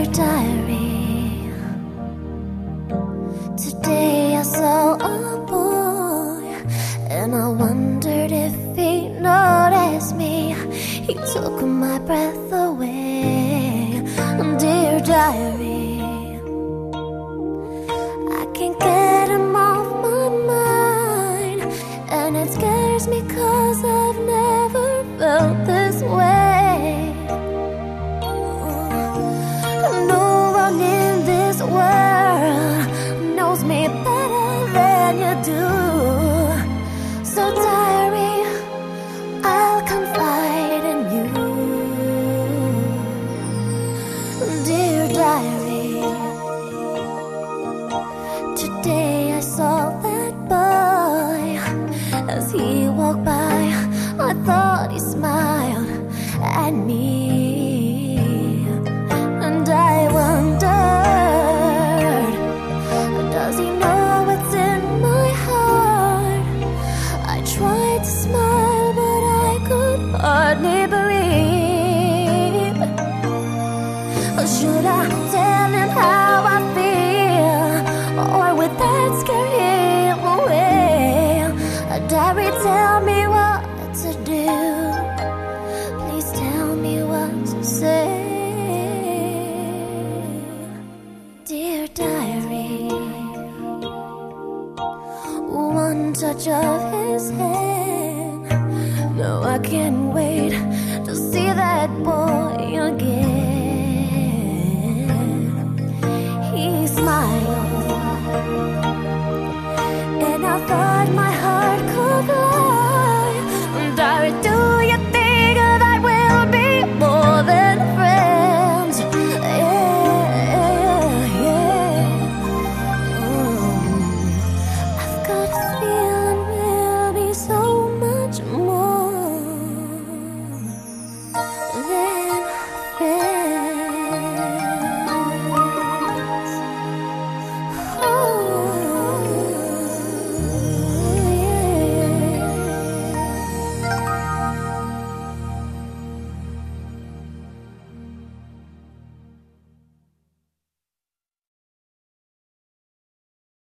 Dear diary, today I saw a boy, and I wondered if he noticed me. He took my breath away. Dear diary, I can't get him off my mind, and it scares me 'cause I've never felt this way. No one in this world knows me better than you do. So diary, I'll confide in you. Dear diary, today I saw that boy. As he walked by, I thought he smiled at me. And I wondered, does he know what's in my heart? I tried to smile, but I could hardly breathe. Should I tell him how I feel, or would that scare him away? Diary, tell me what to do. Please tell me what to say. Dear diary, one touch of his hand, no, I can't wait.